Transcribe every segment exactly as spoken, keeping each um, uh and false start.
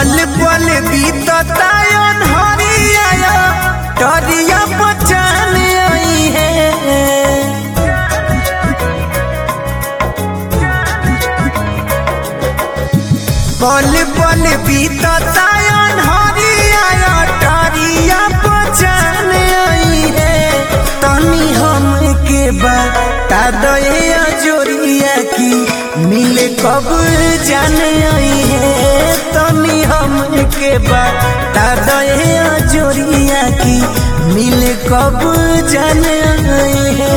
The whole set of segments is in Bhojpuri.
पल पल बीतता हरिया टरिया बचान आई है। पल पल बीतता हरिया टरिया बचान आई है। तनी हम के बता दे जोरिया की मिले कब जान आई है। तनी हम के बता दे जोरिया की मिले कब जान आई है।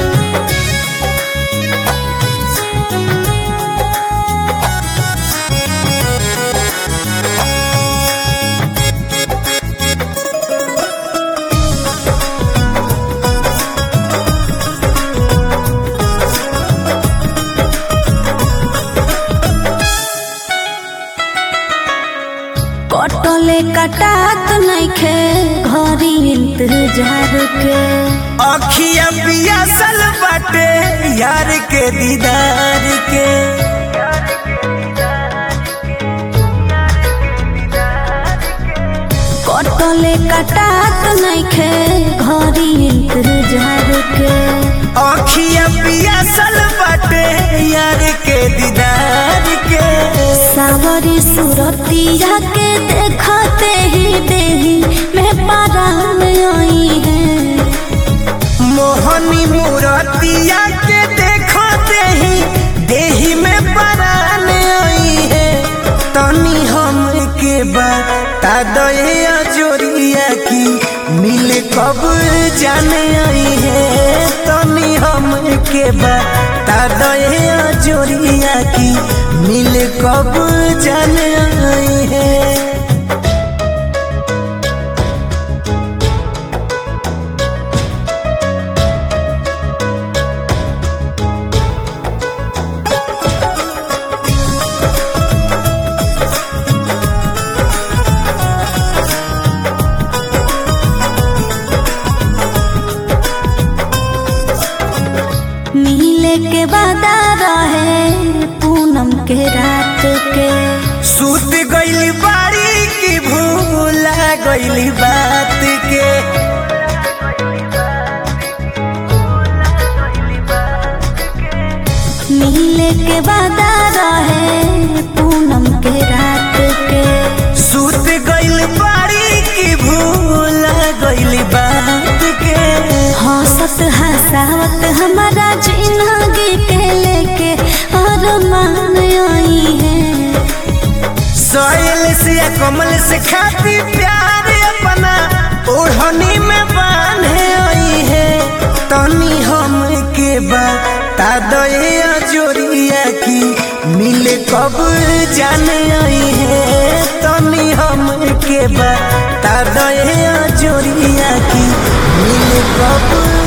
कटले कटात नइखे घरी इंतजार के। अखिया पियासल बाटे यार के दीदार के। कटले कटात नइखे घरी इंतजार के। अखिया पियासल बाटे यार के दीदार के। सावरी सूरतिया के देखते ही देही में पारान आई है। मोहनी मूरतिया के देखते ही देही में परान आई है। तनी हम के बता दे जोरिया की मिले कब जान आई है। तनी हम के बता दे जोरिया की मिले कब जान आई है। मिले के वादा रहे पूनम के रात के। सूत गइली बारी की भूला गइली बात के। मिले के वादा रहे पूनम के रात के। सूत गइल बारी की भूला गइली बात के। हंसत हंसावत हमारा जिंदगी के लेके अरमान आई है। सोयल से कमल से खाती प्यार अपना ओढ़नी में बांधे आई है। तनी हम के बता दे जोरिया की मिले कब जान आई है। तनी हम के बता दे जोरिया की मिले कब